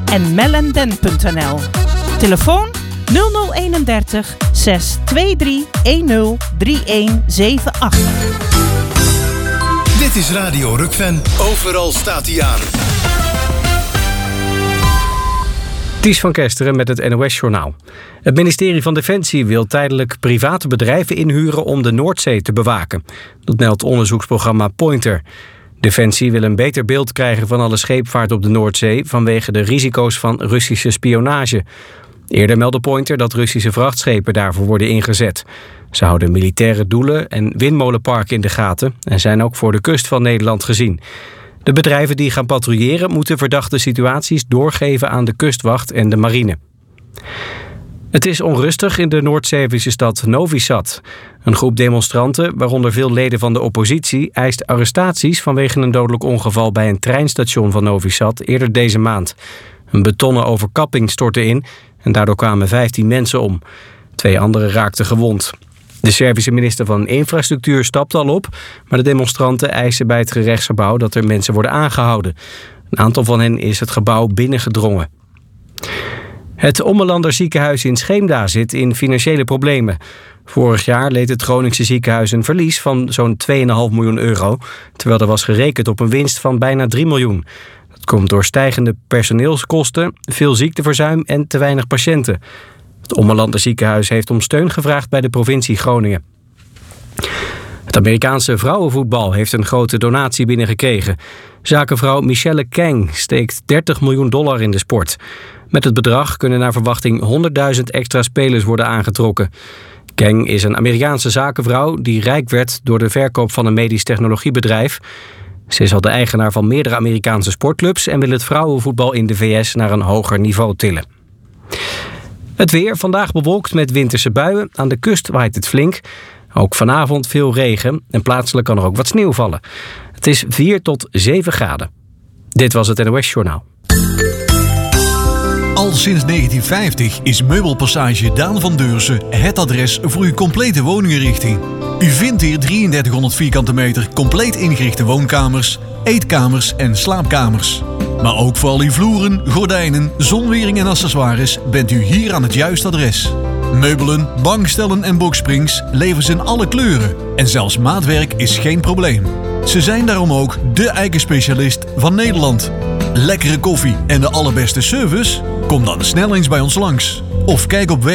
en mellenden.nl. Telefoon 0031 623 103178. Dit is Radio Rukven. Overal staat hij aan. Ties van Kesteren met het NOS-journaal. Het ministerie van Defensie wil tijdelijk private bedrijven inhuren om de Noordzee te bewaken. Dat meldt onderzoeksprogramma Pointer. Defensie wil een beter beeld krijgen van alle scheepvaart op de Noordzee vanwege de risico's van Russische spionage. Eerder meldde Pointer dat Russische vrachtschepen daarvoor worden ingezet. Ze houden militaire doelen en windmolenparken in de gaten en zijn ook voor de kust van Nederland gezien. De bedrijven die gaan patrouilleren moeten verdachte situaties doorgeven aan de kustwacht en de marine. Het is onrustig in de Noord-Servische stad Novi Sad. Een groep demonstranten, waaronder veel leden van de oppositie, eist arrestaties vanwege een dodelijk ongeval bij een treinstation van Novi Sad eerder deze maand. Een betonnen overkapping stortte in en daardoor kwamen 15 mensen om. 2 anderen raakten gewond. De Servische minister van Infrastructuur stapte al op, maar de demonstranten eisen bij het gerechtsgebouw dat er mensen worden aangehouden. Een aantal van hen is het gebouw binnengedrongen. Het Ommelander ziekenhuis in Scheemda zit in financiële problemen. Vorig jaar leed het Groningse ziekenhuis een verlies van zo'n 2,5 miljoen euro, terwijl er was gerekend op een winst van bijna 3 miljoen. Dat komt door stijgende personeelskosten, veel ziekteverzuim en te weinig patiënten. Het Ommelander ziekenhuis heeft om steun gevraagd bij de provincie Groningen. Het Amerikaanse vrouwenvoetbal heeft een grote donatie binnengekregen. Zakenvrouw Michelle Kang steekt $30 miljoen in de sport. Met het bedrag kunnen naar verwachting 100.000 extra spelers worden aangetrokken. Kang is een Amerikaanse zakenvrouw die rijk werd door de verkoop van een medisch technologiebedrijf. Ze is al de eigenaar van meerdere Amerikaanse sportclubs en wil het vrouwenvoetbal in de VS naar een hoger niveau tillen. Het weer, vandaag bewolkt met winterse buien. Aan de kust waait het flink. Ook vanavond veel regen en plaatselijk kan er ook wat sneeuw vallen. Het is 4 tot 7 graden. Dit was het NOS Journaal. Al sinds 1950 is Meubelpassage Daan van Deursen het adres voor uw complete woninginrichting. U vindt hier 3300 vierkante meter compleet ingerichte woonkamers, eetkamers en slaapkamers. Maar ook voor al uw vloeren, gordijnen, zonwering en accessoires bent u hier aan het juiste adres. Meubelen, bankstellen en boxsprings leveren ze in alle kleuren. En zelfs maatwerk is geen probleem. Ze zijn daarom ook de eikenspecialist van Nederland. Lekkere koffie en de allerbeste service? Kom dan snel eens bij ons langs. Of kijk op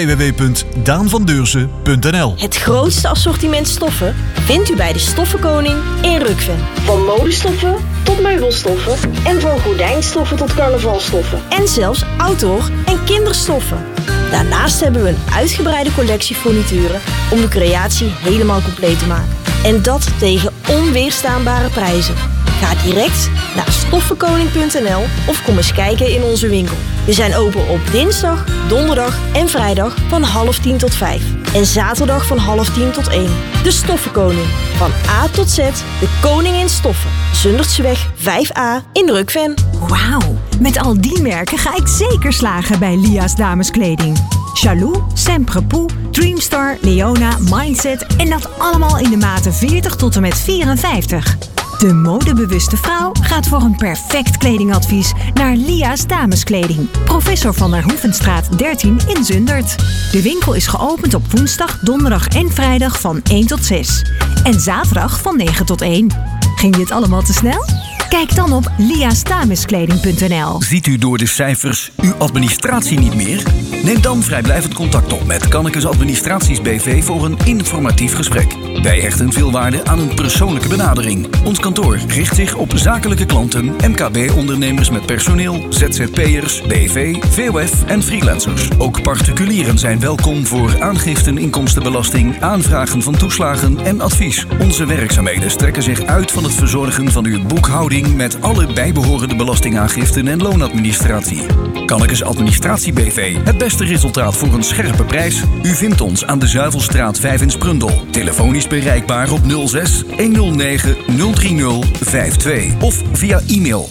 www.daanvandeursen.nl. Het grootste assortiment stoffen vindt u bij de Stoffenkoning in Rukven. Van modestoffen tot meubelstoffen en van gordijnstoffen tot carnavalstoffen. En zelfs outdoor- en kinderstoffen. Daarnaast hebben we een uitgebreide collectie furnituren om de creatie helemaal compleet te maken. En dat tegen onweerstaanbare prijzen. Ga direct naar stoffenkoning.nl of kom eens kijken in onze winkel. We zijn open op dinsdag, donderdag en vrijdag van 9:30 tot 5. En zaterdag van 9:30 tot 1. De Stoffenkoning. Van A tot Z, de koning in stoffen. Zundertseweg 5A in Rukven. Wauw, met al die merken ga ik zeker slagen bij Lia's dameskleding. Chalou, Semprepoux, Dreamstar, Leona, Mindset en dat allemaal in de maten 40 tot en met 54. De modebewuste vrouw gaat voor een perfect kledingadvies naar Lia's dameskleding. Professor van der Hoevenstraat 13 in Zundert. De winkel is geopend op woensdag, donderdag en vrijdag van 1 tot 6. En zaterdag van 9 tot 1. Ging dit allemaal te snel? Kijk dan op liasdameskleding.nl. Ziet u door de cijfers uw administratie niet meer? Neem dan vrijblijvend contact op met Kannekes Administraties BV voor een informatief gesprek. Wij hechten veel waarde aan een persoonlijke benadering. Ons kantoor richt zich op zakelijke klanten, MKB-ondernemers met personeel, ZZP'ers, BV, VOF en freelancers. Ook particulieren zijn welkom voor aangiften inkomstenbelasting, aanvragen van toeslagen en advies. Onze werkzaamheden strekken zich uit van het verzorgen van uw boekhouding met alle bijbehorende belastingaangiften en loonadministratie. Kannekes Administratie BV. Het beste resultaat voor een scherpe prijs? U vindt ons aan de Zuivelstraat 5 in Sprundel. Telefonisch bereikbaar op 06 109 030 52 of via e-mail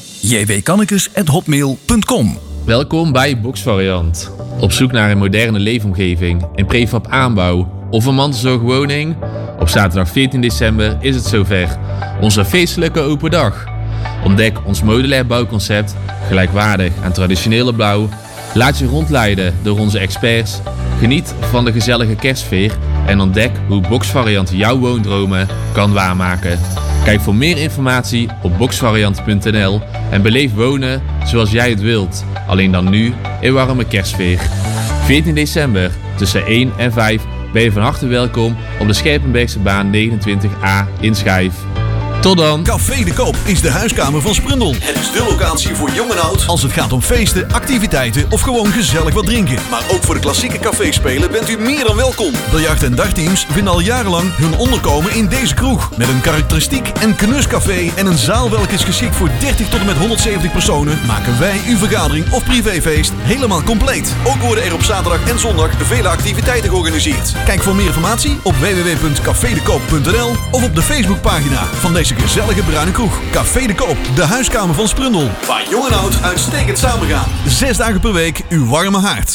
jwkannekes@hotmail.com. Welkom bij Boxvariant. Op zoek naar een moderne leefomgeving, een prefab aanbouw of een mantelzorgwoning? Op zaterdag 14 december is het zover. Onze feestelijke open dag. Ontdek ons modulair bouwconcept, gelijkwaardig aan traditionele bouw. Laat je rondleiden door onze experts. Geniet van de gezellige kerstsfeer en ontdek hoe Boxvariant jouw woondromen kan waarmaken. Kijk voor meer informatie op boxvariant.nl en beleef wonen zoals jij het wilt. Alleen dan nu in warme kerstsfeer. 14 december tussen 1 en 5 ben je van harte welkom op de Scherpenbergse baan 29A in Schijf. Tot dan! Café de Koop is de huiskamer van Sprundel. Het is de locatie voor jong en oud als het gaat om feesten, activiteiten of gewoon gezellig wat drinken. Maar ook voor de klassieke caféspelen bent u meer dan welkom. Biljart- en dagteams vinden al jarenlang hun onderkomen in deze kroeg. Met een karakteristiek en knuscafé en een zaal welke is geschikt voor 30 tot en met 170 personen, maken wij uw vergadering of privéfeest helemaal compleet. Ook worden er op zaterdag en zondag vele activiteiten georganiseerd. Kijk voor meer informatie op www.cafedekoop.nl of op de Facebookpagina van deze gezellige bruine kroeg. Café de Koop, de huiskamer van Sprundel. Waar jong en oud uitstekend samen gaan. 6 dagen per week, uw warme haard.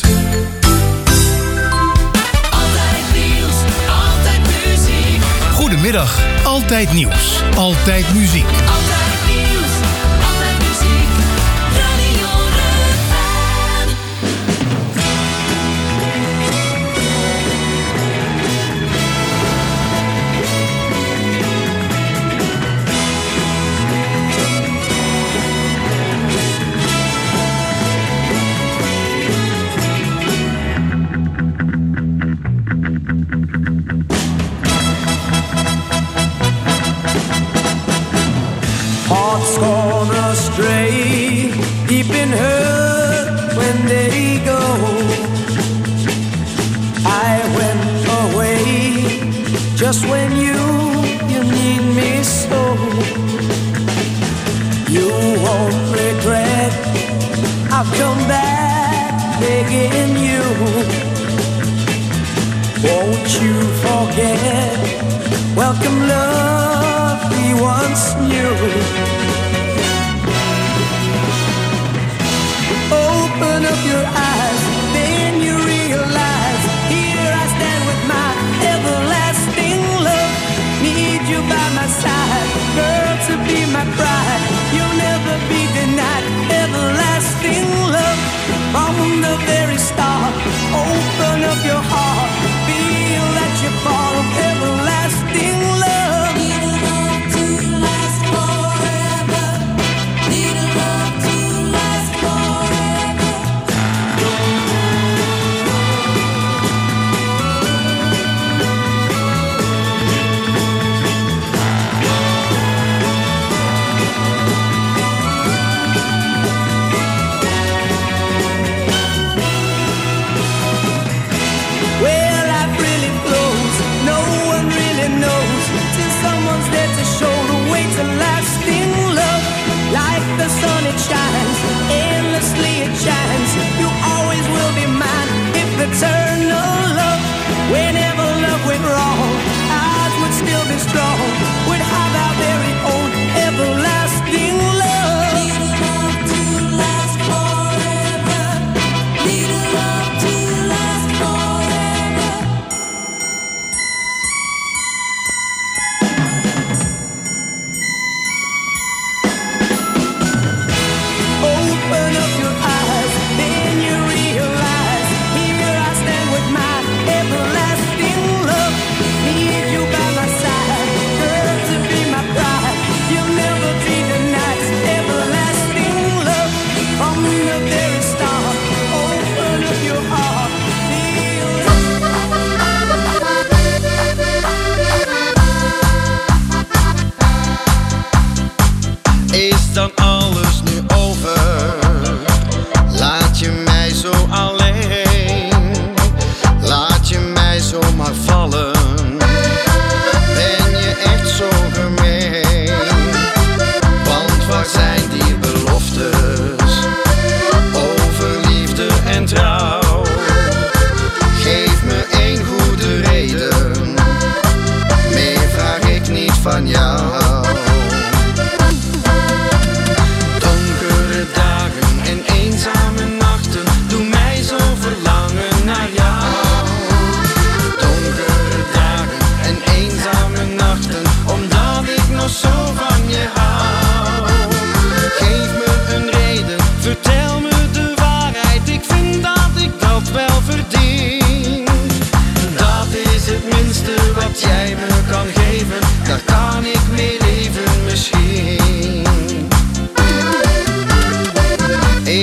Altijd nieuws, altijd muziek. Goedemiddag, altijd nieuws, altijd muziek. Altijd nieuws, altijd muziek. Radio Rukven. Hearts gone astray, deep in hurt when they go. I went away just when you need me so. You won't regret, I've come back begging you. Won't you forget, welcome love we once knew. Open up your eyes, then you realize, here I stand with my everlasting love. Need you by my side, girl, to be my bride. You'll never be denied everlasting love. From the very start, open up your heart, feel that you're part of everlasting love. To last forever.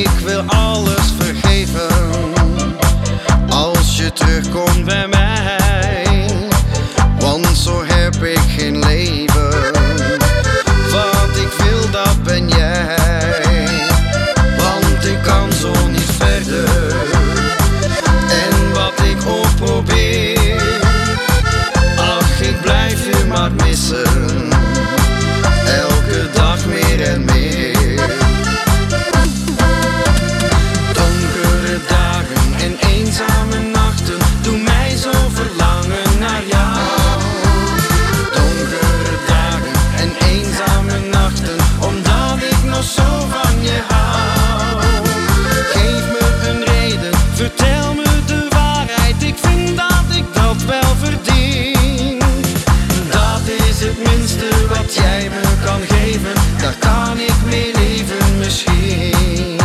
ik wil alles vergeven als je terugkomt bij mij. Want zo heb ik geen leven. Wat ik wil, dat ben jij. Want ik kan zo niet verder. En wat ik ook probeer, ach, ik blijf je maar missen. Elke dag meer en meer. Donkere dagen en eenzame nachten doen mij zo verlangen naar jou. Donkere dagen en eenzame nachten, omdat ik nog zo van je hou. Geef me een reden, vertel me de waarheid. Ik vind dat ik dat wel verdien. Dat is het minste wat jij me kan geven. Daar kan ik mee leven misschien.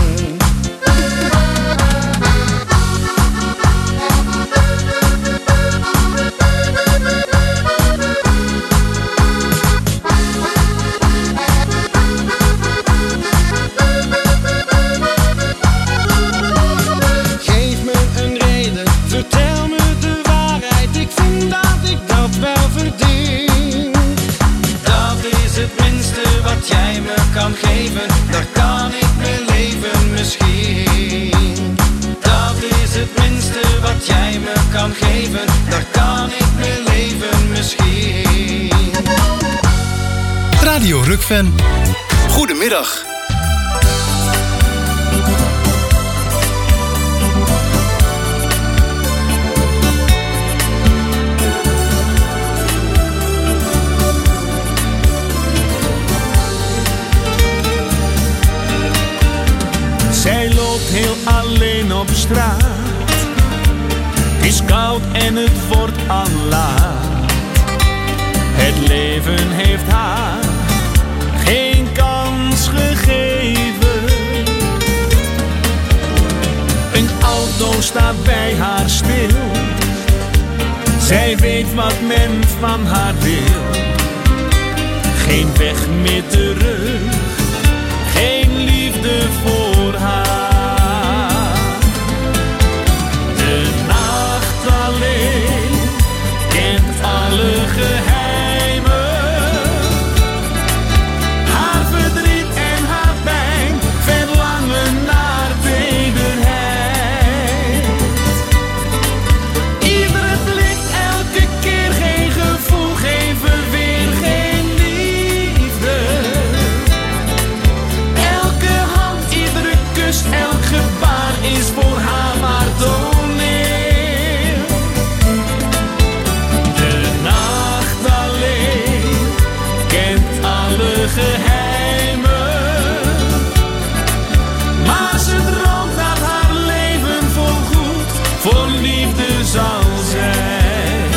Geef me een reden, vertel me de waarheid. Ik vind dat ik dat wel verdien. Dat is het minste wat jij me kan geven. Daar kan ik mee leven misschien. Dat is het minste wat jij me kan geven. Daar kan ik mee leven misschien. Radio Rukven. Goedemiddag. Zij loopt heel alleen op straat. Het is koud en het wordt al laat. Het leven heeft haar geen kans gegeven. Een auto staat bij haar stil. Zij weet wat men van haar wil. Geen weg meer terug. Geen liefde voor haar. De nacht alleen kent alle geheimen. Haar verdriet en haar pijn, verlangen naar tederheid. Iedere blik, elke keer geen gevoel, geen verweer, geen liefde. Elke hand, iedere kus, elk gebaar is voor haar maar toneel. De nacht alleen kent alle geheimen. Maar ze droomt dat haar leven voorgoed voor liefde zal zijn.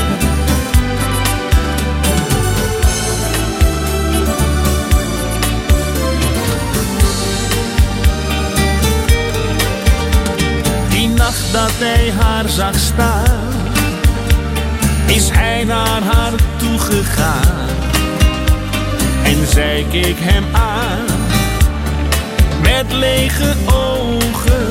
Die nacht dat hij haar zag staan, is hij naar haar toegegaan. En zij keek hem aan met lege ogen.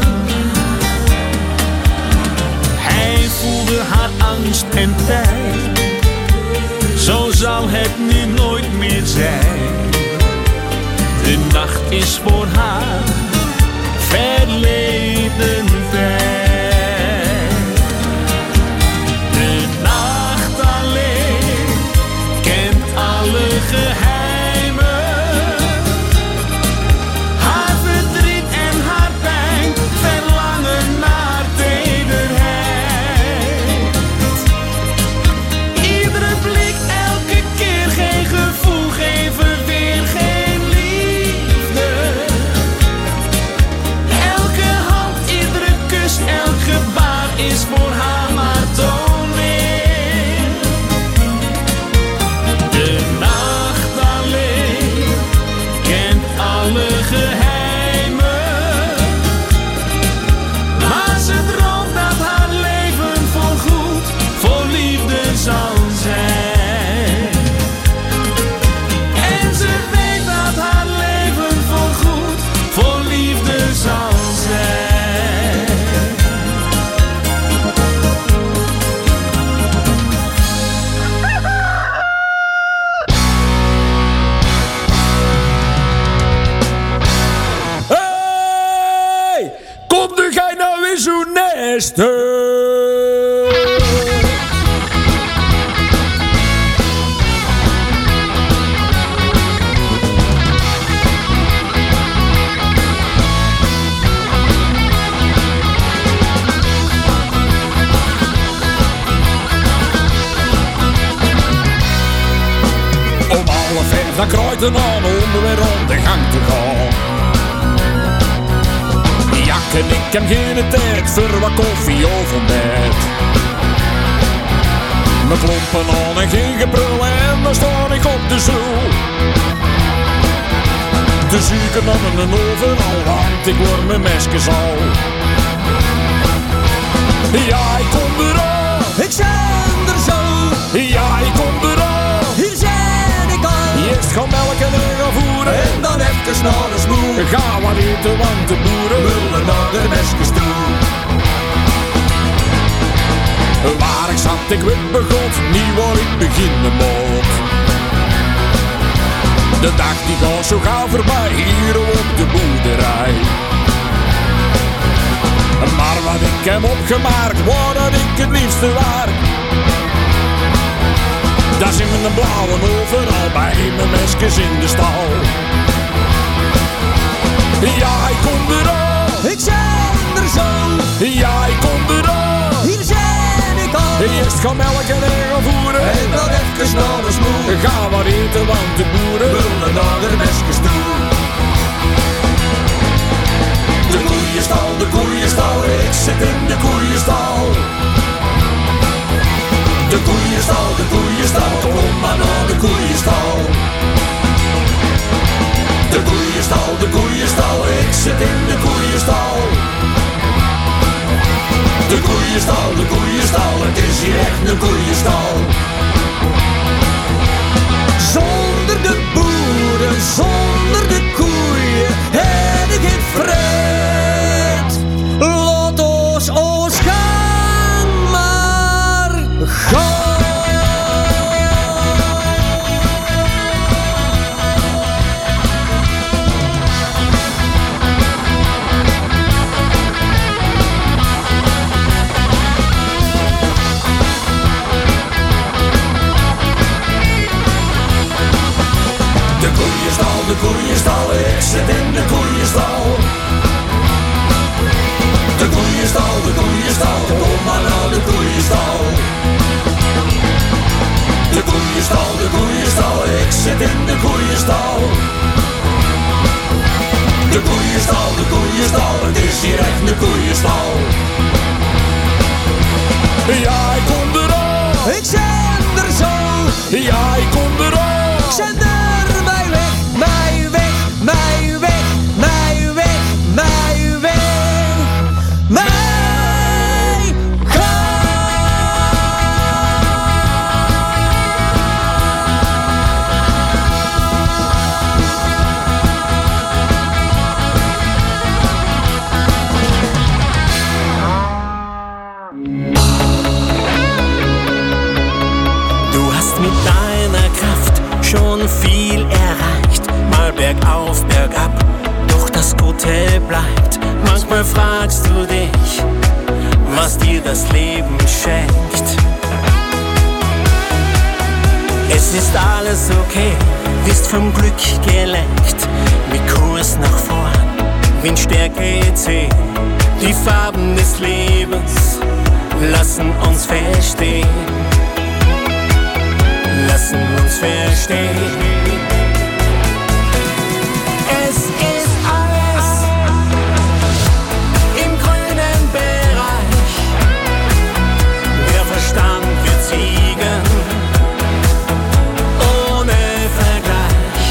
Hij voelde haar angst en pijn. Zo zal het nu nooit meer zijn. De nacht is voor haar verleden tijd. De nacht alleen kent alle geheimen. Haar verdriet en haar pijn, verlangen naar tederheid. Iedere blik, elke keer geen gevoel, geen verweer, geen liefde. is honesto. Dan kruiden aan om weer om de gang te gaan. Jak en ik heb geen tijd voor wat koffie of ontbijt. Mijn klompen aan en geen gebrul en dan sta ik op de stoel. De zieken aan en overal, want ik word mijn mesjes al. Ja, ik kom eraan. Ik zijn er zo. Ja, ik kom eraan. Hier zijn ik al. Eerst gaan melken en gaan voeren. En dan even naar de smoer. Ga wat eten, want de boeren willen naar de mesjes toe. Waar ik zat, ik weet begot, niet waar ik beginnen moet. De dag die gaat zo gauw voorbij, hier op de boerderij. Maar wat ik heb opgemaakt, wat dat ik het liefste waar. Daar zit mijn blauwe overal bij mijn mesjes in de stal. Ja, ik kom eraan. Ik zijn er zo. Ja, ik kom eraan. Hier zijn ik al. Eerst gaan melken en gaan voeren. En dan even naar de smoer. Ga wat eten, want de boeren willen naar de mesjes toe. De koeienstal, ik zit in de koeienstal. De koeienstal, kom maar naar de koeienstal. De koeienstal, ik zit in de koeienstal. De koeienstal, het is hier echt een koeienstal. Zonder de boeren, zonder de koeien, heb ik geen vreed. Laat ons gaan maar gaan. De koeienstal, ik zit in de koeienstal. De koeienstal, kom maar naar de koeienstal. De koeienstal, ik zit in de koeienstal. De koeienstal, het is hier echt een koeienstal. Ja, ik kom eraan. Ik zijn er zo. Ja, ik kom eraan. Ik zijn er. Mij weg, mij weg, mij weg, mij weg, mij Du hast mit deiner Kraft schon viel erreicht. Mal bergauf, bergab, doch das Gute bleibt. Manchmal fragst du dich, was dir das Leben schenkt. Es ist alles okay, bist vom Glück gelenkt. Mit Kurs nach vorn, Windstärke EC. Die Farben des Lebens lassen uns verstehen. Lassen uns verstehen. Es ist alles im grünen Bereich. Der Verstand wird siegen, ohne Vergleich.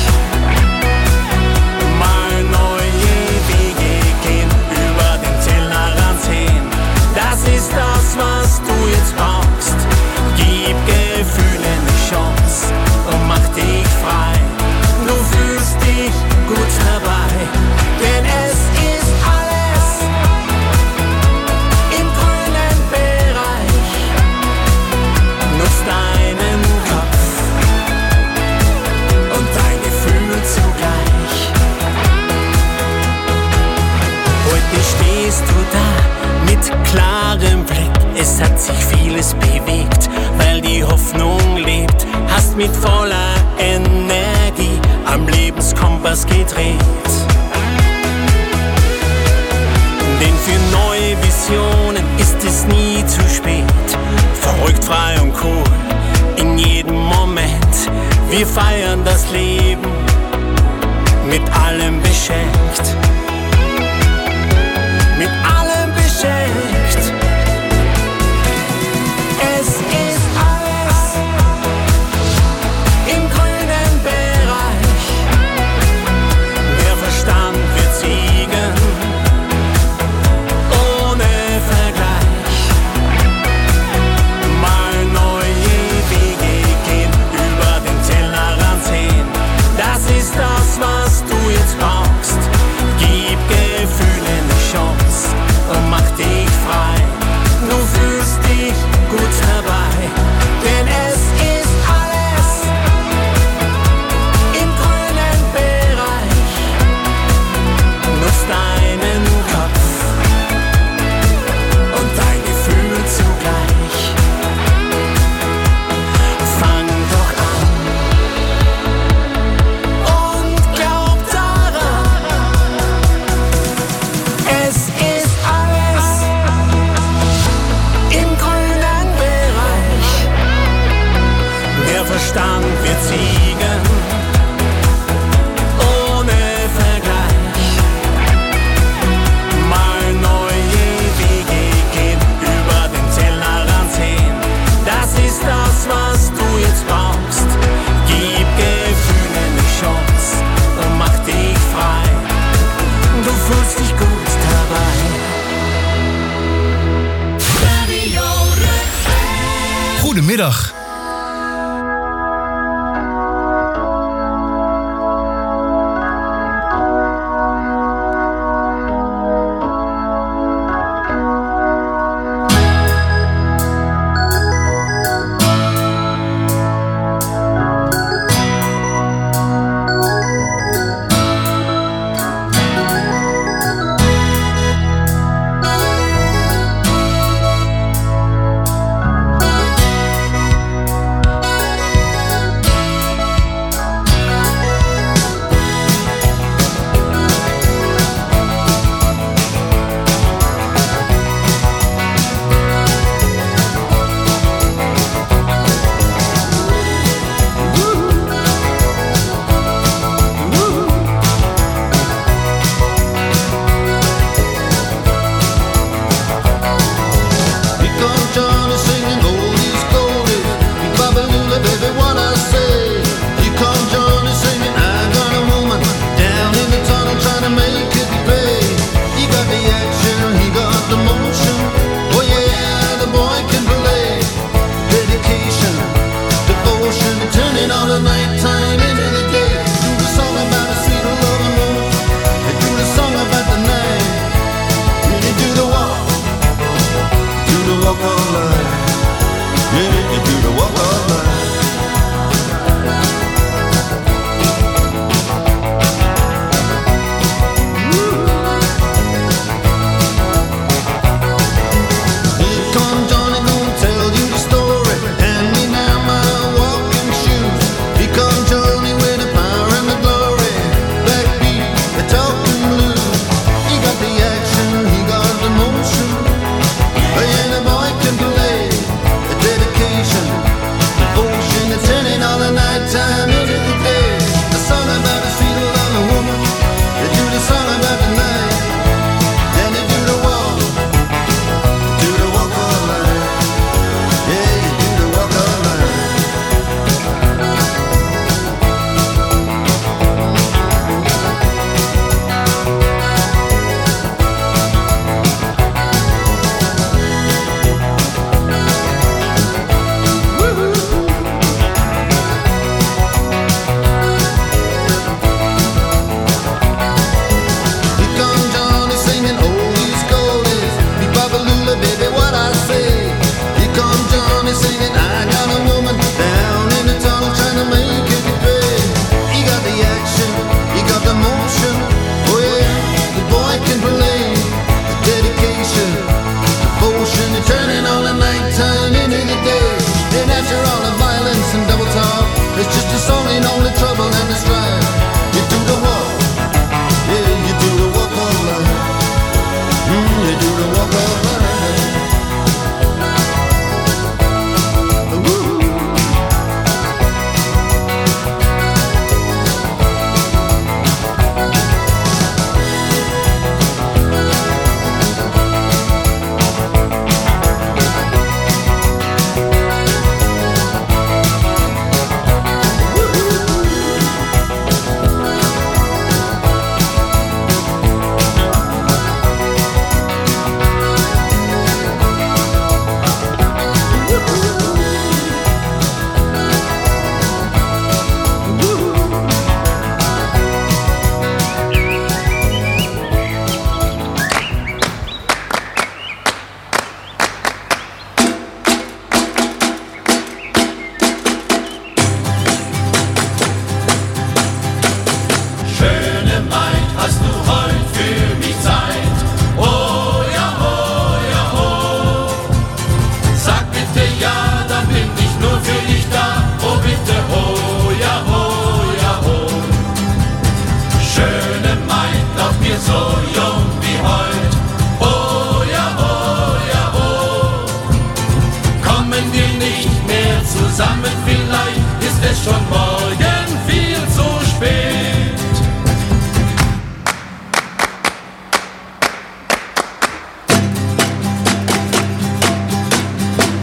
Mal neue Wege gehen, über den Tellerrand sehen. Das ist das, was du jetzt brauchst. Gib Gefühlen eine Chance und mach dich frei. es hat sich vieles bewegt, weil die Hoffnung lebt. Hast mit voller Energie am Lebenskompass gedreht. Denn für neue Visionen ist es nie zu spät. Verrückt, frei und cool in jedem Moment. Wir feiern das Leben, mit allem beschenkt. Mit allem beschenkt. Es ist alles im grünen Bereich. Der Verstand wird siegen, ohne Vergleich. Mal neue Wege gehen, über den Tellerrand sehen. Das ist das, was du jetzt brauchst. Gib Gefühlen eine Chance und mach dich frei. Du fühlst dich gut dabei, denn es ist alles im grünen Bereich. Nutz deinen Kopf und dein Gefühl zugleich. Fang doch an und glaub daran. Es ist alles im grünen Bereich. Der Verstand wird siegen, ohne Vergleich. Mal neue Wege gehen, über den Tellerrand sehen. Das ist das, was du jetzt brauchst. Gib Gefühlen eine Chance und mach dich frei. Du fühlst dich gut dabei. Goedemiddag.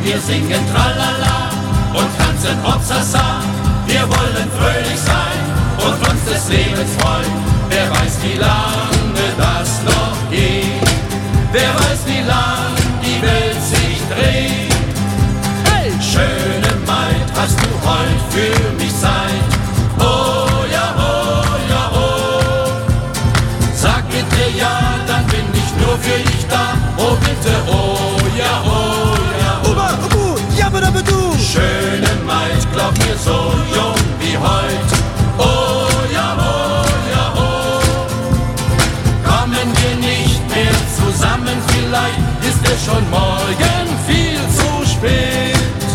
Wir singen Tralala und tanzen Hopsasa. Wir wollen fröhlich sein und uns des Lebens freuen. Wer weiß, wie lange das noch geht. Wer weiß, wie lang die Welt sich dreht. Hey! Schöne Maid, hast du heut für mich Zeit? Oh ja, oh ja, oh. Sag bitte ja, dann bin ich nur für dich da. Oh bitte, oh ja, oh ja, oh. Uba, ubu, jabba-dabba-du. Schöne Maid, glaub mir, so jung wie heut. Oh ja, oh ja, oh. Kommen wir nicht mehr zusammen, vielleicht ist es schon morgen viel zu spät.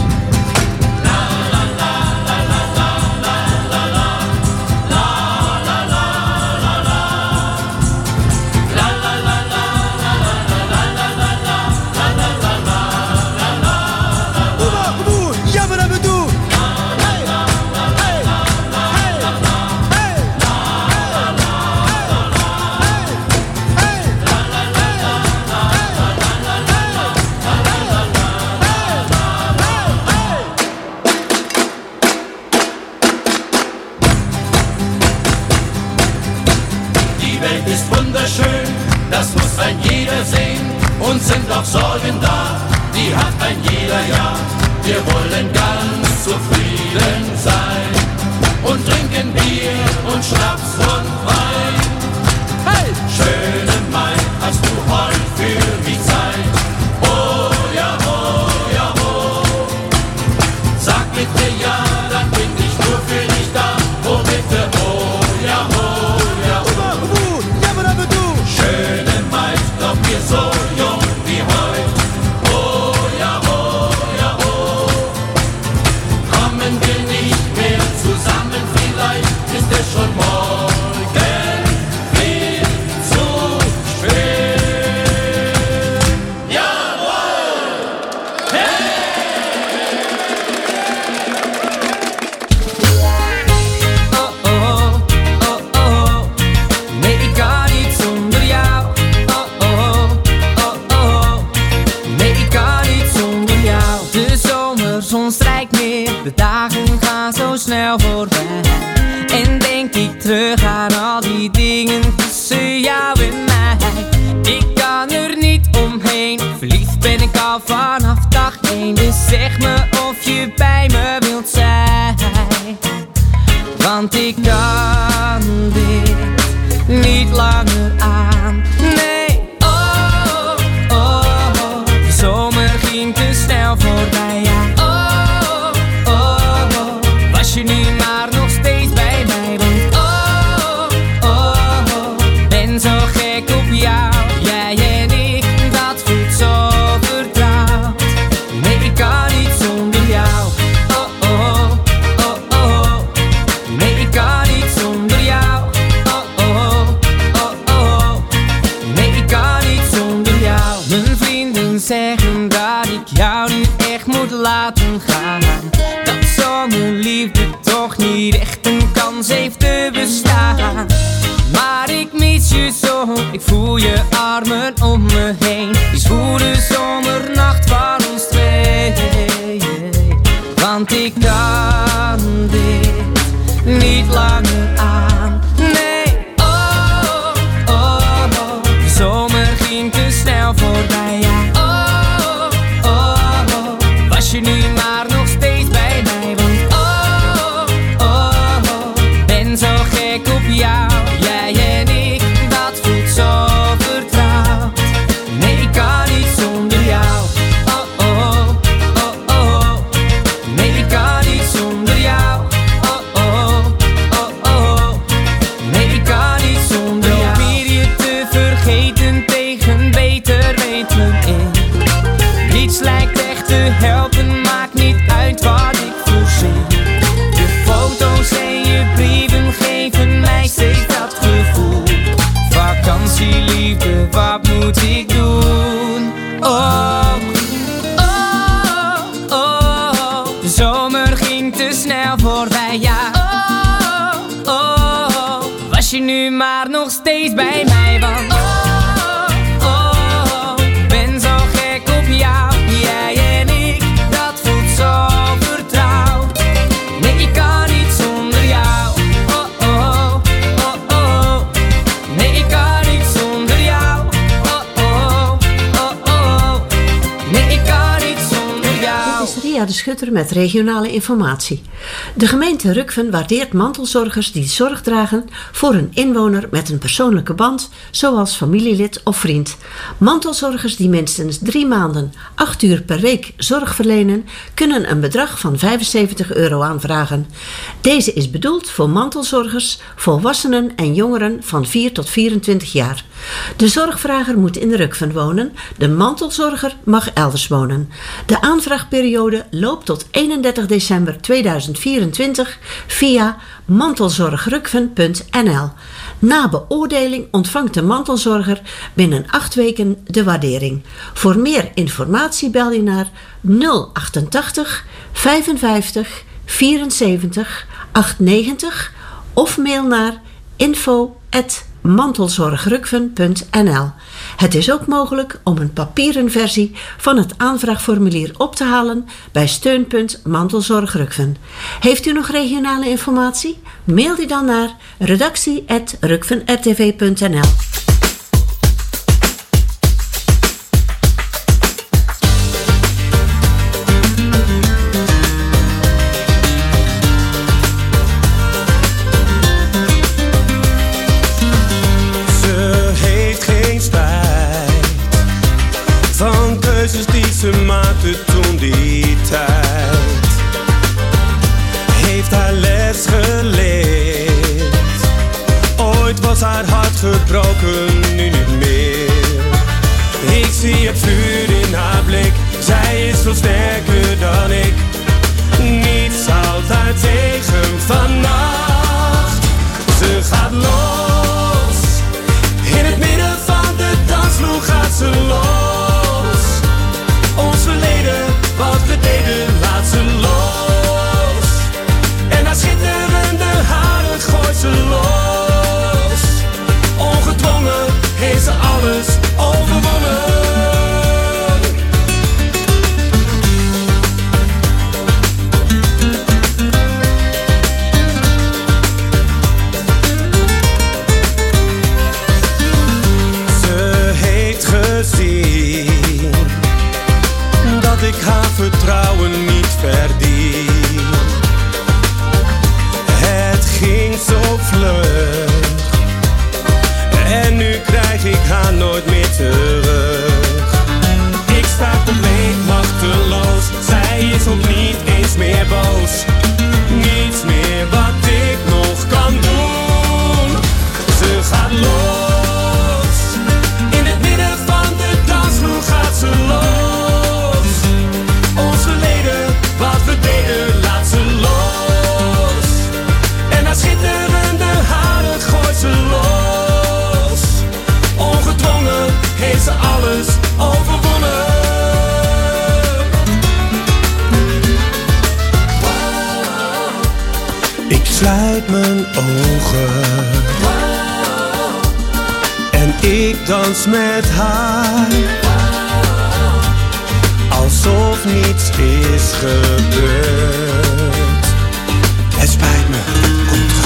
Das muss ein jeder sehen, uns sind auch Sorgen da, die hat ein jeder Jahr. Wir wollen ganz zufrieden sein und trinken Bier und Schnaps und Wein. Hey! Schöne Maid, hast du heut für mich Zeit? Oh ja, oh ja, oh. Sag bitte ja, dann bin ich nur für dich da. Oh bitte, oh ja, oh ja, oh. Schöne Maid, glaub mir, so jung wie heut. Oh ja, oh ja, oh. Kommen wir nicht mehr zusammen, vielleicht ist es schon morgen viel zu spät. Jawohl! Hey! Oh oh, oh oh, nee, ik kan niet zonder jou. Oh oh, oh oh, nee, ik kan niet zonder jou. De zomerzon strijkt neer, de dagen gaan zo snel voorbij. En denk ik terug aan al die dingen tussen jou en mij. Ik kan er niet omheen, verliefd ben ik al vanaf dag 1. Dus zeg me of je bij me wilt zijn. Want ik kan dit niet langer aan. Nee, oh, oh, oh. De zomer ging te snel voorbij, ja. Oh, oh, oh. Was je nu maar nog steeds bij mij? Want oh, oh, oh. Ben zo gek op jou, jij en ik, dat voelt zo vertrouwd. Nee, ik kan niet zonder jou. Oh, oh, oh, oh. Nee, ik kan niet zonder jou. Oh, oh, oh, oh. Nee, ik kan niet zonder jou. Mijn vrienden zeggen dat ik jou nu echt moet laten gaan. Dat zomerliefde toch niet echt een kans heeft te bestaan. Maar ik mis je zo, ik voel je armen om me heen. Die zwoele zomernacht van ons twee. Want ik kan dit niet langer aan. Nee, oh, oh, oh. De zomer ging te snel voorbij, ja. Oh, oh, oh. Was je nu maar nog steeds bij mij? Want oh, oh, oh. Ben zo gek op jou, jij en ik, dat voelt zo vertrouwd. Nee, ik kan niet zonder jou. Oh, oh, oh, oh. Nee, ik kan niet zonder jou. Oh, oh, oh, oh. Nee, ik kan niet zonder jou. Probeer je te vergeten tegen beter weten in. Niets lijkt echt te helpen, maakt niet uit wat ik verzin. De foto's en je brieven geven mij steeds dat gevoel. Vakantieliefde, wat moet ik doen? Oh, oh, oh. De zomer ging te snel voorbij, ja. Oh, oh, oh. Was je nu maar nog steeds bij mij, want oh, oh, oh. Ben zo gek op jou, jij en ik, Lia de Schutter met regionale informatie. De gemeente Rukven waardeert mantelzorgers die zorg dragen voor een inwoner met een persoonlijke band, zoals familielid of vriend. Mantelzorgers die minstens 3 maanden, 8 uur per week zorg verlenen, kunnen een bedrag van €75 aanvragen. Deze is bedoeld voor mantelzorgers, volwassenen en jongeren van 4 tot 24 jaar. De zorgvrager moet in Rukven wonen, de mantelzorger mag elders wonen. De aanvraagperiode loopt tot 31 december 2024 via mantelzorgrukven.nl. Na beoordeling ontvangt de mantelzorger binnen 8 weken de waardering. Voor meer informatie bel je naar 088 55 74 890 of mail naar info@mantelzorgrukven.nl. Het is ook mogelijk om een papieren versie van het aanvraagformulier op te halen bij Steunpunt Mantelzorg Rukven. Heeft u nog regionale informatie? Mail die dan naar redactie@rukvenrtv.nl. Die ze maakte toen die tijd, heeft haar les geleerd. Ooit was haar hart gebroken, nu niet meer. Ik zie het vuur in haar blik, zij is veel sterker dan ik. Niets houdt haar tegen vannacht. Ze gaat los, in het midden van de dansvloer gaat ze los. Ons verleden, wat we deden, laat ze los. En haar schitterende haren gooit ze los. Ongedwongen heeft ze alles overwonnen. Ze heeft gezien dat ik haar vertrouwen niet verdien. Het ging zo vlug en nu krijg ik haar nooit meer terug. Ik sta compleet machteloos, zij is ook niet eens meer boos. Niets meer wat ik nog kan doen. Ze gaat los, in het midden van de dansvloer gaat ze los. Wat we deden, laat ze los. En haar schitterende haren gooit ze los. Ongedwongen heeft ze alles overwonnen. Ik sluit mijn ogen en ik dans met haar. Alsof niets is gebeurd. Het spijt me, kom terug.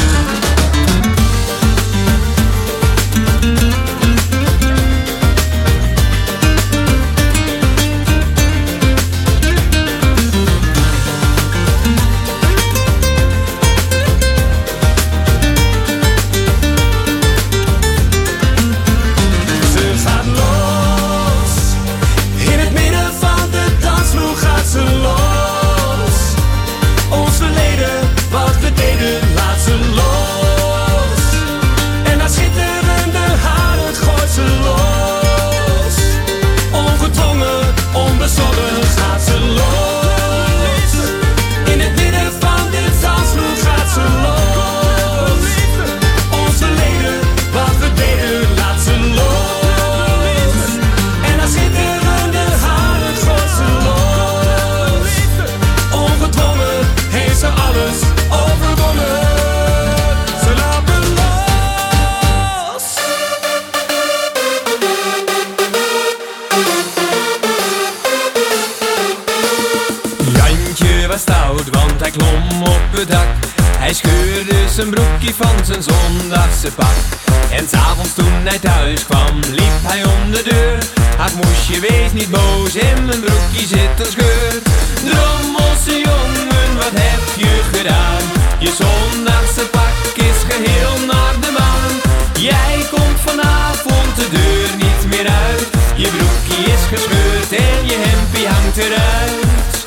Hij scheurde zijn broekje van zijn zondagse pak. En 's avonds toen hij thuis kwam, liep hij om de deur. Haar moesje, wees niet boos, in mijn broekje zit een scheur. Drommelse jongen, wat heb je gedaan? Je zondagse pak is geheel naar de maan. Jij komt vanavond de deur niet meer uit. Je broekje is gescheurd en je hempie hangt eruit.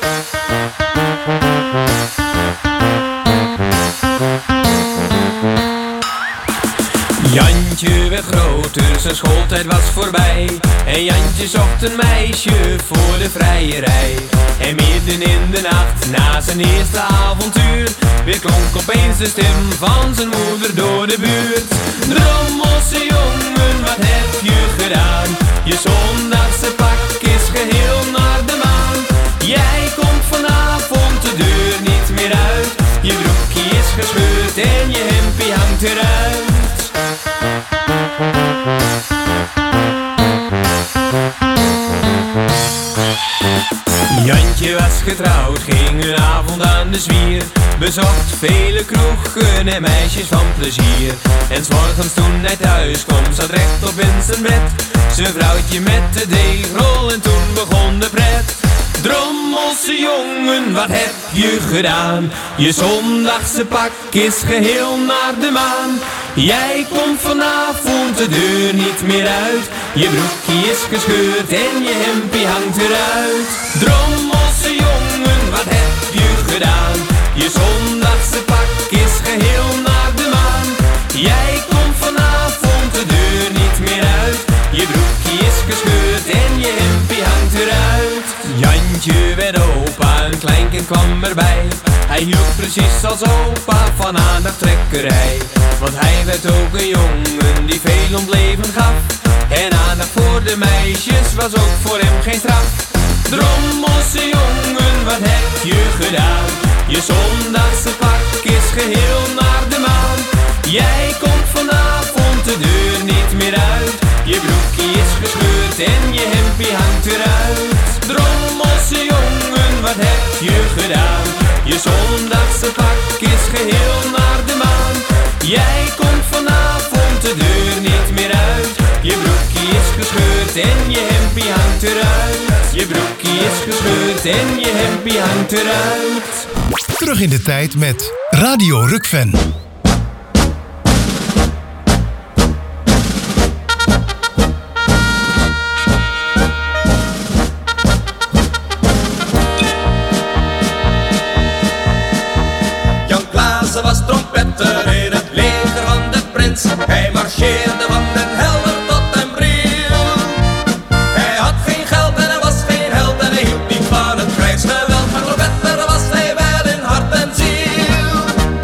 Jantje werd groter, zijn schooltijd was voorbij. En Jantje zocht een meisje voor de vrijerij. En midden in de nacht, na zijn eerste avontuur, weer klonk opeens de stem van zijn moeder door de buurt. Drommelse jongen, wat heb je gedaan? Je zondagse pak is geheel naar de maan. Jij komt vanavond de deur niet meer uit. Je broekje is gescheurd en je hempie hangt eruit. Jantje was getrouwd, ging een avond aan de zwier. Bezocht vele kroegen en meisjes van plezier. En 's morgens toen hij thuis kwam, zat rechtop in zijn bed zijn vrouwtje met de deegrol en toen begon de pret. Drommelse jongen, wat heb je gedaan? Je zondagse pak is geheel naar de maan. Jij komt vanavond de deur niet meer uit. Je broekje is gescheurd en je hempie hangt eruit. Drommelse jongen, wat heb je gedaan? Je zondagse pak is geheel naar de maan. Jij komt vanavond de deur niet meer uit. Je broekje is gescheurd en je hempie hangt eruit. Jantje werd opa, een kleinkind kwam erbij. Hij hield precies als opa van aandachttrekkerij. Want hij werd ook een jongen die veel ontleven gaf. En aandacht voor de meisjes was ook voor hem geen straf. Drommelse jongen, wat heb je gedaan? Je zondagse pak is geheel naar de maan. Jij komt vanavond de deur niet meer uit. Je broekje is gescheurd en je hempie hangt eruit. Drommelse jongen, wat heb je gedaan? Je zondagse pak is geheel naar de maan. Jij komt vanavond de deur niet meer uit. Je broekje is gescheurd en je hempie hangt eruit. Je broekje is gescheurd en je hempie hangt eruit. Terug in de tijd met Radio Rukven. Was trompetter in het leger van de prins. Hij marcheerde van Den Helder tot Den Briel. Hij had geen geld en hij was geen held en hij hield niet van het krijgsgeweld. Maar trompetter was hij wel in hart en ziel.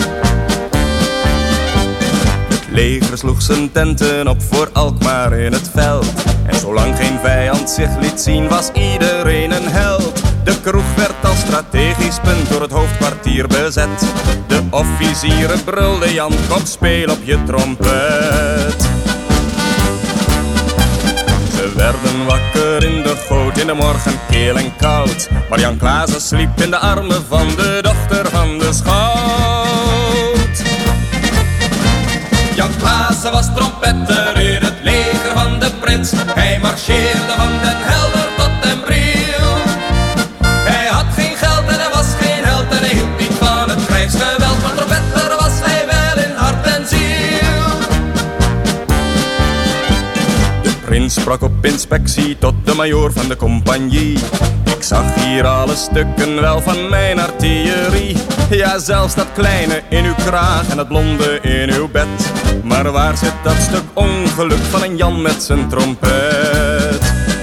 Het leger sloeg zijn tenten op voor Alkmaar in het veld. En zolang geen vijand zich liet zien was iedereen een held. De kroeg werd als strategisch punt door het hoofdkwartier bezet. De officieren brulden Jan, kom speel op je trompet. Ze werden wakker in de goot in de morgen keel en koud. Maar Jan Klaassen sliep in de armen van de dochter van de schout. Jan Klaassen was trompetter in het leger van de prins. Hij marcheerde van Den Helder tot Den Briel. Hij had geen geld en hij was geen held en hij hield niet van het krijgsgeweld. Maar trompetter was hij wel in hart en ziel. De prins sprak op inspectie tot de majoor van de compagnie. Ik zag hier alle stukken wel van mijn artillerie. Ja, zelfs dat kleine in uw kraag en dat blonde in uw bed. Maar waar zit dat stuk ongeluk van een Jan met zijn trompet?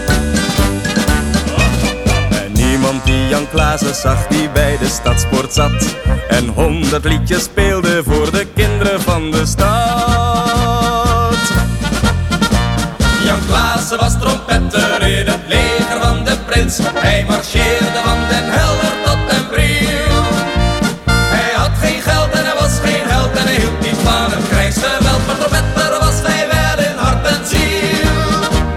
En niemand die Jan Klaassen zag die bij de stadspoort zat. En 100 liedjes speelde voor de kinderen van de stad. Jan Klaassen was trompetter in het leger van de prins. Hij marcheerde van Den Helder tot Den Briel. Hij had geen geld en hij was geen held en hij hield niet van het krijgsgeweld. Maar trompetter was hij wel in hart en ziel.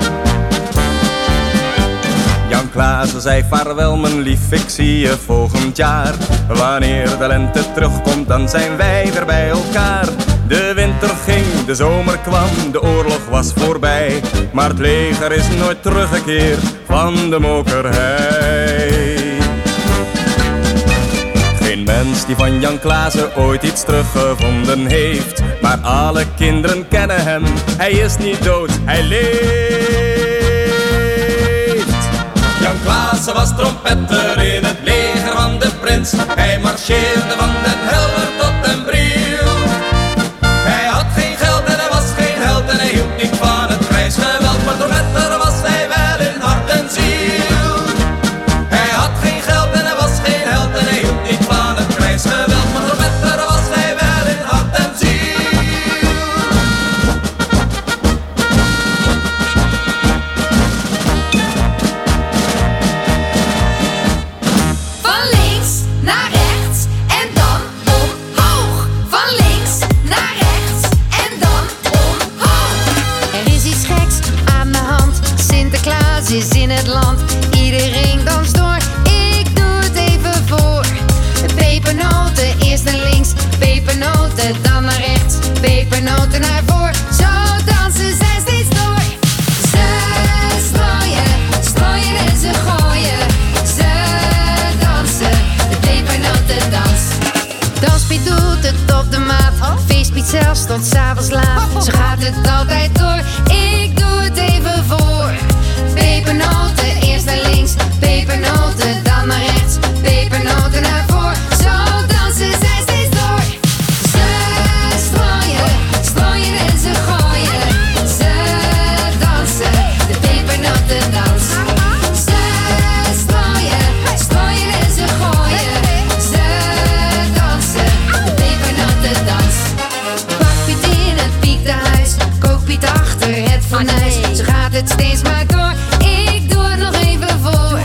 Jan Klaassen zei vaarwel mijn lief, ik zie je volgend jaar. Wanneer de lente terugkomt dan zijn wij weer bij elkaar. De winter ging, de zomer kwam, de oorlog was voorbij. Maar het leger is nooit teruggekeerd van de mokerhei. Geen mens die van Jan Klaassen ooit iets teruggevonden heeft. Maar alle kinderen kennen hem, hij is niet dood, hij leeft. Jan Klaassen was trompetter in het leger van de prins. Hij marcheerde van Den Helder tot Den Briel. Hij had geen geld en hij was geen held en hij hield niet van het krijgsgeweld. Maar trompetter was hij wel in hart en ziel. Hij had geen geld en hij was geen held en hij hield niet van het krijgsgeweld. Maar trompetter was hij wel in hart en ziel. Van links naar rechts en dan omhoog. Van links naar rechts en dan omhoog. Er is iets geks aan de hand. Sinterklaas is in het land. Iedereen danst door. Ik doe het even voor. Pepernoten eerst naar links. Pepernoten dan naar rechts. Pepernoten naar voor. Zo dansen zij steeds door. Ze strooien, strooien en ze gooien. Ze dansen, de pepernotendans. Danspiet doet het op de maat. Feestpiet zelfs tot 's avonds laat. Zo gaat het altijd door. Ik doe het even voor. Pepernoten eerst naar links. Pepernoten dan naar rechts. Pepernoten naar voor. Zo dansen zij steeds door. Ze strooien, strooien en ze gooien. Ze dansen, de pepernotendans. Ze strooien, strooien en ze gooien. Ze dansen, de pepernotendans. Bakpiet in het piektehuis, kookpiet achter het fornuis. Zo gaat het steeds maar door. Ik doe het nog even voor.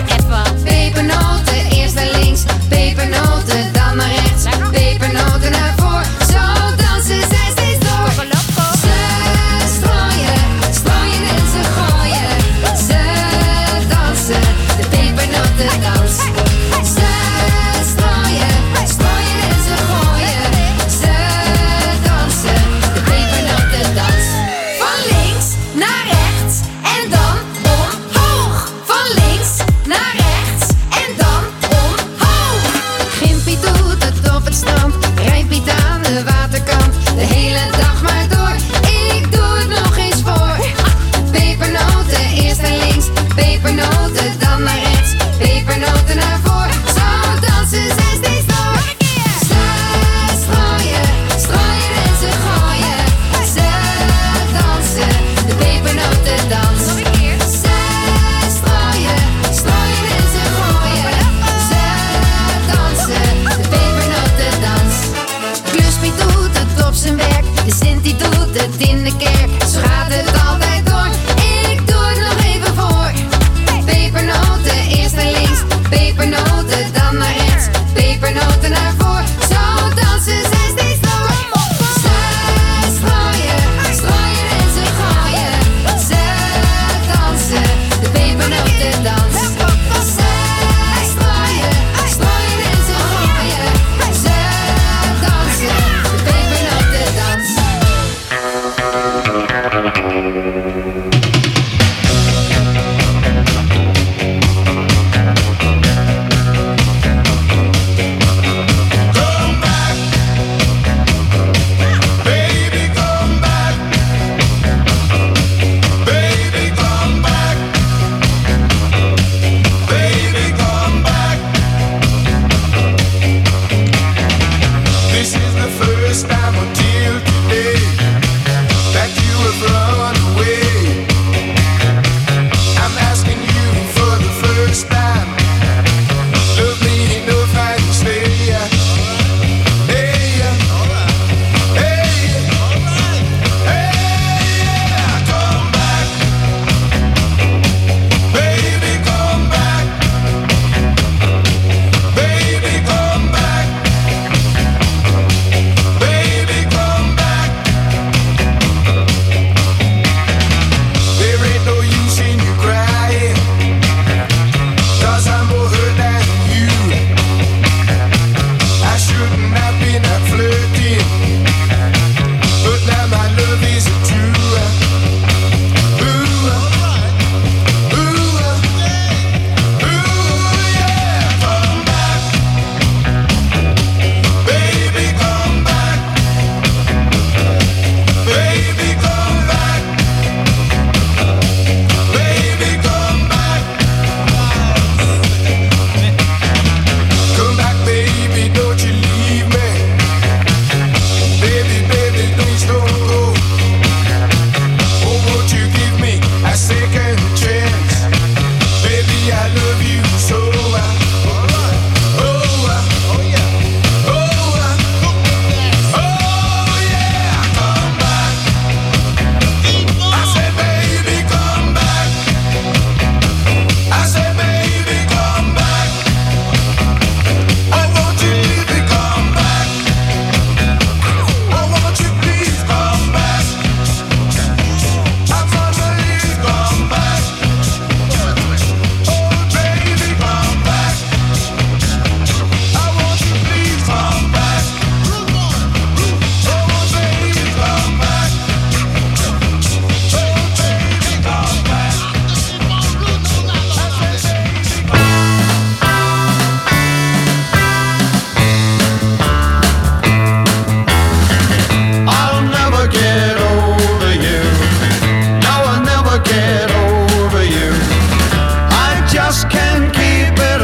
Pepernoten eerst naar links. Pepernoten dan naar rechts. Pepernoten naar voor. Zo dansen zij steeds door. Ze strooien, strooien en ze gooien. Ze dansen, de pepernotendans. Ze strooien, strooien en ze gooien. Ze dansen, de pepernotendans. Van links naar rechts en dan omhoog. Van links naar rechts en dan omhoog. Gimpiet doet het op het strand. Rijnpiet aan de waterkant. De hele dag maar door. Ik doe het nog eens voor. Pepernoten eerst naar links. Pepernoten dan naar rechts. Pepernoten naar voren.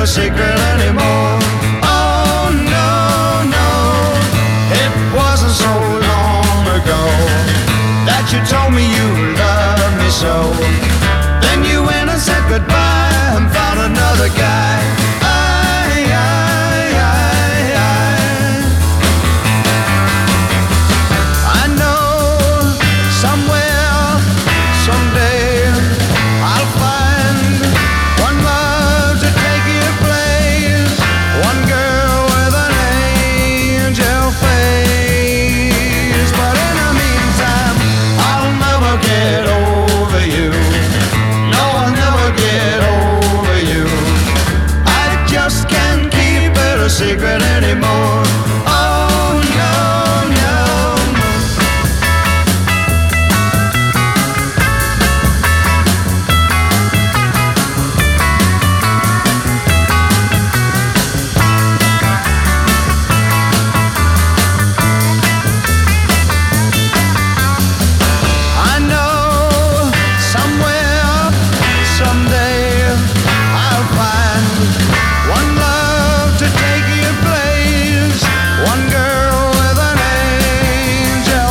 a secret anymore. Oh no, no, it wasn't so long ago that you told me you loved me so. Then you went and said goodbye and found another guy. I know somewhere, someday I'll find one love to take your place, one girl with an angel face. But in the meantime, I'll never get over you. No, I'll never get over you. I just can't keep it a secret anymore. Oh no, no. I know somewhere, someday I'll find one love to take your place, one girl with an angel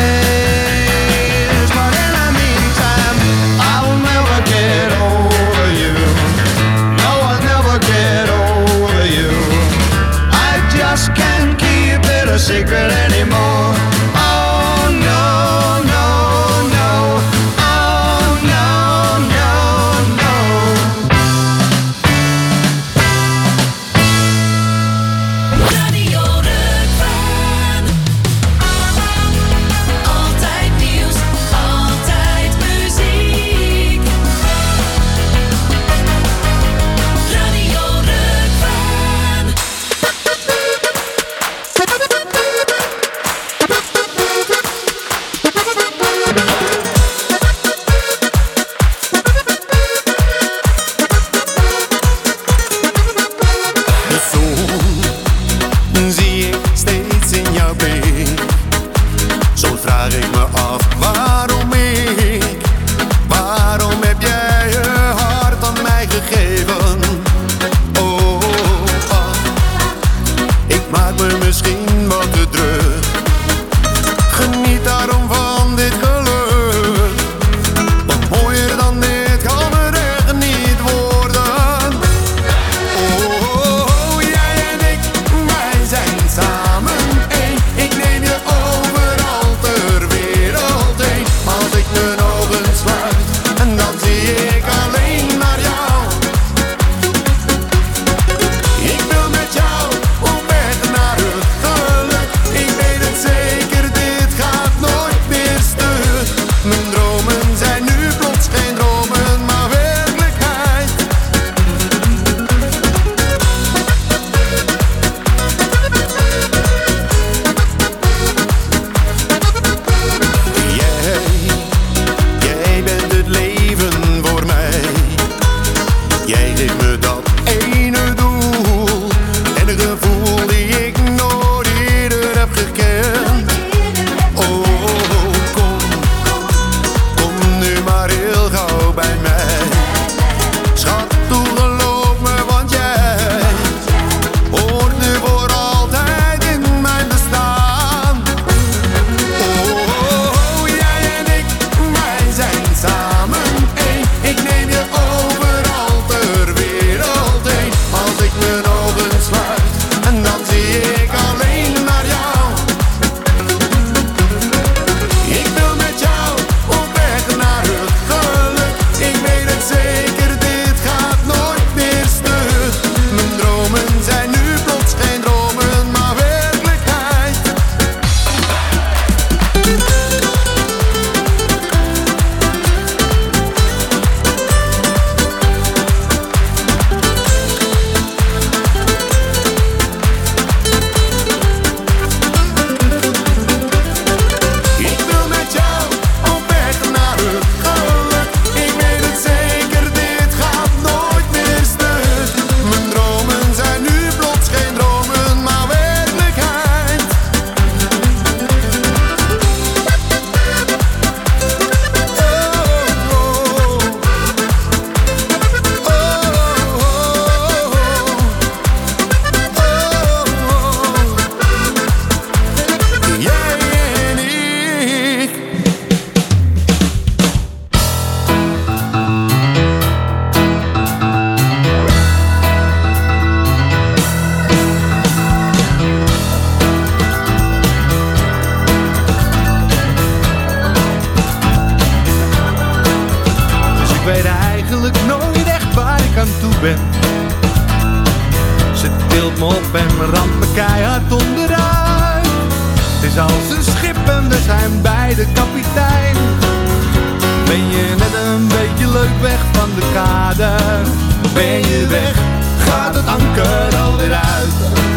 face. But in the meantime, I'll never get over you. No, I'll never get over you. I just can't keep it a secret anymore. Oh no, no, no. Oh no, no, no. Radio Rukven. Altijd nieuws, altijd muziek. Radio Rukven. De zon zie ik steeds in jouw blik. Zo vraag ik me af waarom ik. Waarom heb jij je hart aan mij gegeven? Oh, ik maak me misschien wat te druk. Geniet daarom van dit geluk. Want mooier dan dit kan het echt niet worden. Oh, jij en ik, wij zijn samen één. Ik neem je overal ter wereld heen. Als ik mijn ogen sluit, en dan zie ik alleen maar jou. Ik wil met jou op weg naar het geluk. Ik weet het zeker, dit gaat nooit meer stuk. Mijn dromen zijn nu plots geen dromen, maar werkelijkheid. Jij bent het leven voor mij. Jij geeft me dat ene doel en een gevoel die ik nooit eerder heb gekend. Oh, kom nu maar heel gauw bij mij. Schat, toe geloof me, want jij hoort nu voor altijd in mijn bestaan. Oh, jij en ik, wij zijn samen één. Ik neem je overal ter wereld heen. Als ik mijn ogen sluit, en Ze tilt me op en ramt me keihard onderuit. Het is als een schip en we zijn beide kapitein. Ben je net een beetje leuk weg van de kade? Ben je weg, gaat het anker alweer uit.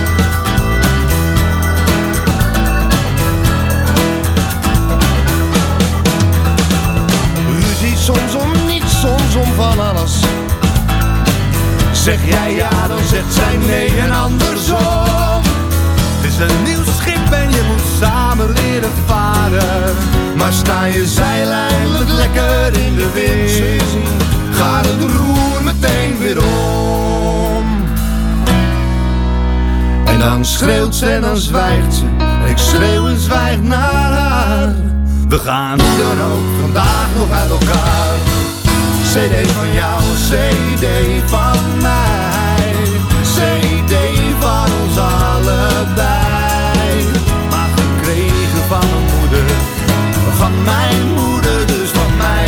Ruzie soms om niets, soms om van alles. Zeg jij ja, dan zegt zij nee en andersom. Het is een nieuw schip en je moet samen leren varen. Maar sta je zeil eindelijk lekker in de wind, gaat het roer meteen weer om. En dan schreeuwt ze en dan zwijgt ze. Ik schreeuw en zwijg naar haar. We gaan hoe dan ook vandaag nog uit elkaar. CD van jou, CD van mij. CD van ons allebei. Maar gekregen van mijn moeder, van mijn moeder, dus van mij.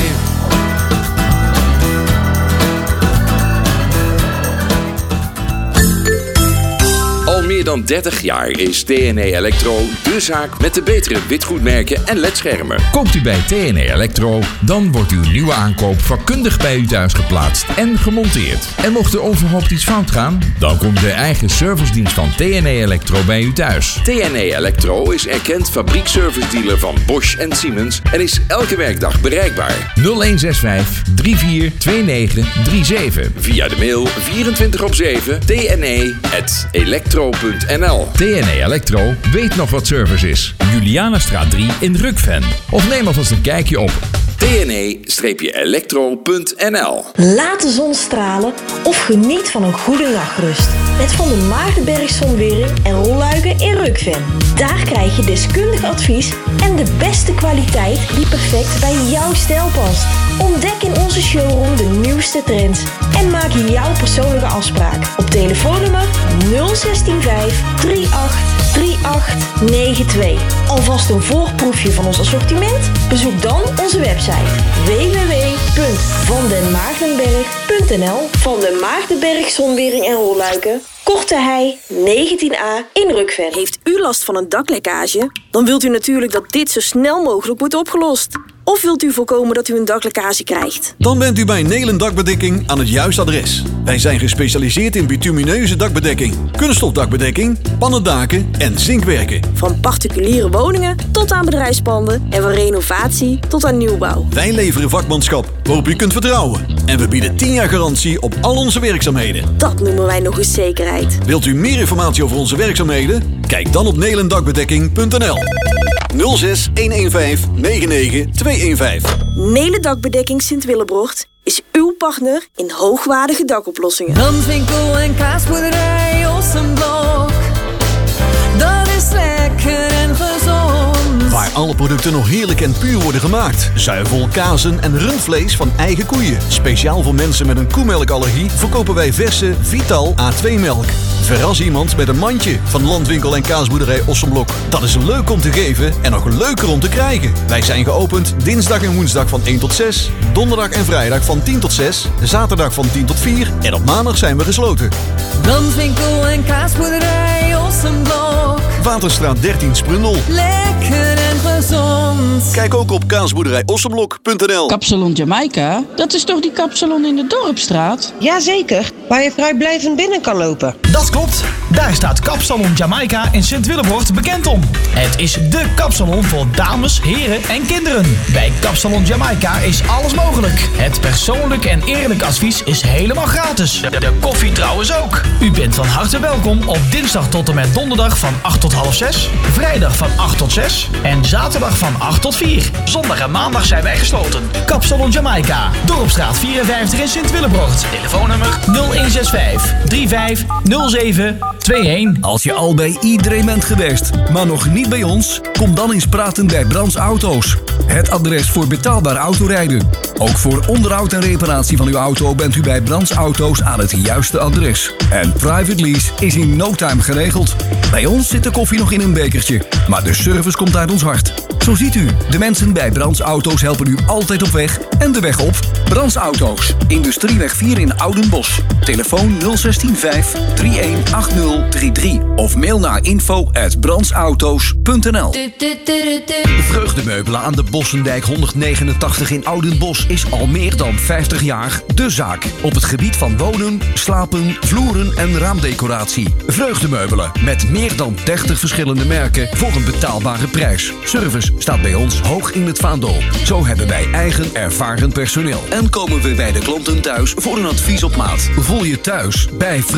Al meer dan 30 jaar is TNE Electro de zaak met de betere witgoedmerken en ledschermen. Koopt u bij TNE Electro, dan wordt uw nieuwe aankoop vakkundig bij u thuis geplaatst en gemonteerd. En mocht er overhoopt iets fout gaan, dan komt de eigen servicedienst van TNE Electro bij u thuis. TNE Electro is erkend fabriekservice-dealer van Bosch en Siemens en is elke werkdag bereikbaar. 0165 342937. Via de mail 24/7 tne@electro.nl. TNE Electro weet nog wat service is. Julianastraat 3 in Rukven. Of neem alvast een kijkje op tne-electro.nl. Laat de zon stralen of geniet van een goede nachtrust. Met Van der Maardenberg Zonwering en Rolluiken in Rukven. Daar krijg je deskundig advies en de beste kwaliteit die perfect bij jouw stijl past. Ontdek in onze showroom de nieuwste trends en maak jouw persoonlijke afspraak op telefoonnummer 0165 383892. Alvast een voorproefje van ons assortiment? Bezoek dan onze website www.vandenmaardenberg.nl. Van den Maardenberg Zonwering en Rolluiken, Korte Hei 19A in Rukven. Heeft u last van een daklekkage? Dan wilt u natuurlijk dat dit zo snel mogelijk wordt opgelost. Of wilt u voorkomen dat u een daklekkage krijgt? Dan bent u bij Nelen Dakbedekking aan het juiste adres. Wij zijn gespecialiseerd in bitumineuze dakbedekking, kunststofdakbedekking, pannendaken en zinkwerken. Van particuliere woningen tot aan bedrijfspanden en van renovatie tot aan nieuwbouw. Wij leveren vakmanschap waarop u kunt vertrouwen. En we bieden 10 jaar garantie op al onze werkzaamheden. Dat noemen wij nog eens zekerheid. Wilt u meer informatie over onze werkzaamheden? Kijk dan op nelendakbedekking.nl. 06 115 99 215. Nelen Dakbedekking Sint-Willebrocht is uw partner in hoogwaardige dakoplossingen. Danswinkel en kaasboerderij Ossenblok. Dat is lekker en gezond. Waar alle producten nog heerlijk en puur worden gemaakt. Zuivel, kazen en rundvlees van eigen koeien. Speciaal voor mensen met een koemelkallergie verkopen wij verse Vital A2-melk. Verras iemand met een mandje van Landwinkel en kaasboerderij Ossenblok. Dat is leuk om te geven en nog leuker om te krijgen. Wij zijn geopend dinsdag en woensdag van 1 tot 6. Donderdag en vrijdag van 10 tot 6. Zaterdag van 10 tot 4. En op maandag zijn we gesloten. Danswinkel en kaasboerderij Ossenblok. Waterstraat 13 Sprundel. Lekker en gezond. Kijk ook op kaasboerderijossenblok.nl. Kapsalon Jamaica? Dat is toch die kapsalon in de Dorpstraat? Jazeker, waar je vrijblijvend binnen kan lopen. Dat klopt. Daar staat Kapsalon Jamaica in Sint-Willebrocht bekend om. Het is dé kapsalon voor dames, heren en kinderen. Bij Kapsalon Jamaica is alles mogelijk. Het persoonlijk en eerlijk advies is helemaal gratis. De koffie trouwens ook. U bent van harte welkom op dinsdag tot en met donderdag van 8 tot half 6. Vrijdag van 8 tot 6. En zaterdag van 8 tot 4. Zondag en maandag zijn wij gesloten. Kapsalon Jamaica. Dorpstraat 54 in Sint-Willebrocht. Telefoonnummer 0165 350721. Als je al bij iedereen bent geweest, maar nog niet bij ons, kom dan eens praten bij Brands Auto's. Het adres voor betaalbaar autorijden. Ook voor onderhoud en reparatie van uw auto bent u bij Brands Auto's aan het juiste adres. En private lease is in no time geregeld. Bij ons zit de koffie nog in een bekertje, maar de service komt uit ons hart. Zo ziet u, de mensen bij Brands Auto's helpen u altijd op weg en de weg op. Brands Auto's, Industrieweg 4 in Oudenbosch. Telefoon 016 318033 of mail naar info@brandsauto's.nl. Vreugdemeubelen aan de Bossendijk 189 in Oudenbosch is al meer dan 50 jaar de zaak. Op het gebied van wonen, slapen, vloeren en raamdecoratie. Vreugdemeubelen met meer dan 30 verschillende merken voor een betaalbare prijs. Service staat bij ons hoog in het vaandel. Zo hebben wij eigen ervaren personeel. En komen we bij de klanten thuis voor een advies op maat. Voel je thuis bij